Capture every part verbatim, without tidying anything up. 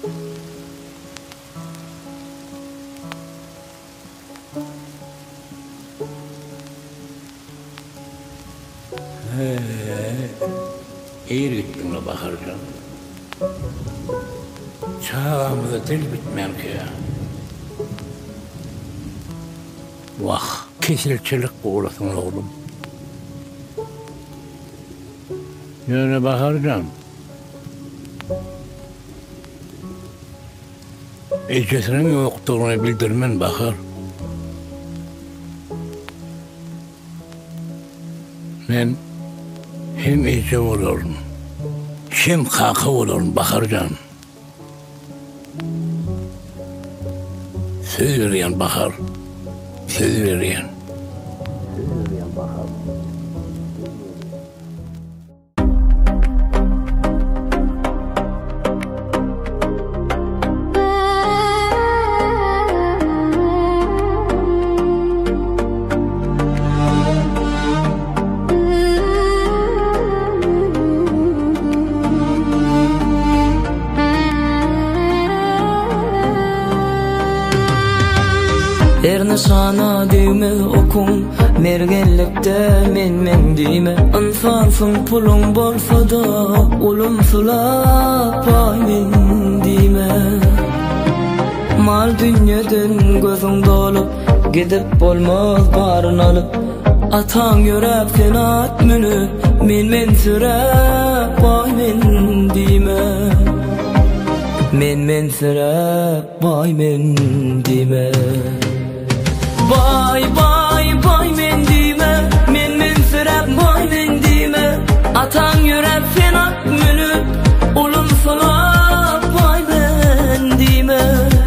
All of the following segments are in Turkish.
He, iyi gittin la Baharcan. Çağımıza dil bitmem ki ya. Vah, kesilçilik uğrasın oğlum. Yani Baharcan, ecesinin yoktuğunu bildirmen Bahar. Ben hem ece olurum, hem kaka olurum Baharcan. Söz veriyen Bahar, söz veriyen. Söz veriyen Bahar. Erni sana diyme okun, mergenlikte men men diyme. Anfansın pulun bolsa da, ulumsula pay men diyme. Mal dünyadan gözün dolup, gidip bolmaz barın alıp. Atan yörep sen at münü, men men sürep pay men diyme. Men men sürep pay men diyme. Bay bay bay men diyme, men men sürep bay men diyme. Atan yürep sen at münüp, ulum sulap bay men diyme.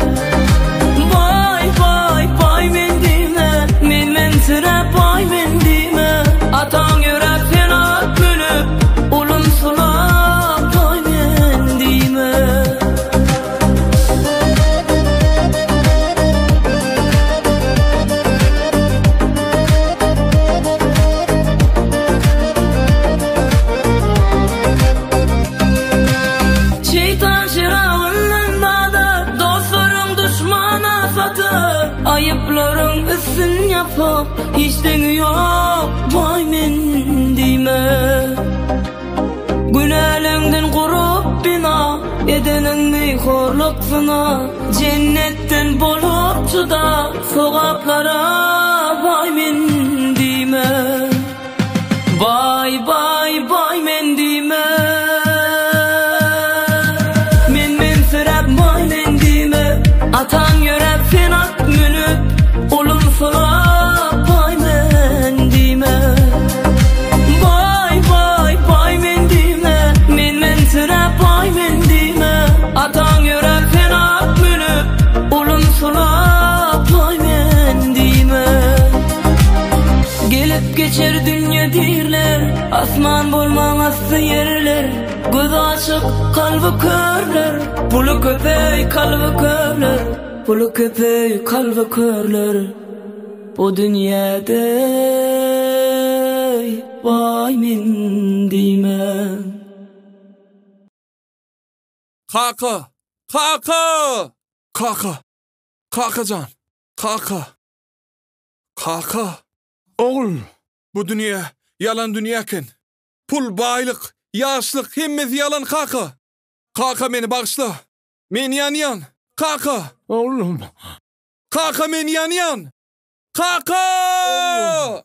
Bay bay bay men diyme, men men sürep bay men diyme. Atan yürep sen at münüp, ulum sulap bay men diyme. Ayıpların üstün yapıp hiçliği yok vay men diyme. Günahlarından kurup bina edenin meyhorlukfına. Cennetten bolupçu da sokaklara vay men diyme. Vay vay vay men diyme. Men men sürep vay men diyme. Atan yörep sen at münüp, ulum sulap pay men diyme. Vay vay vay men diyme, men men sürep pay men diyme. Atan yörep sen at münüp, ulum sulap pay men diyme. Gelip geçer dünya dirler, asman bolmaması yerler. Göz açık kalbi körler, pulu köpey kalbi körler. Pulu köpey kalbi körler. Bu dünyada vay men diyme. Kaka, kaka, kaka, kakacan, kaka, kaka. Oğul, bu dünya yalan dünyaken, pul baylık, yaşlık, hemmez yalan kaka. Kaka beni bağışla, men yan yan, kaka. Oğlum. Kaka men yan yan, kaka.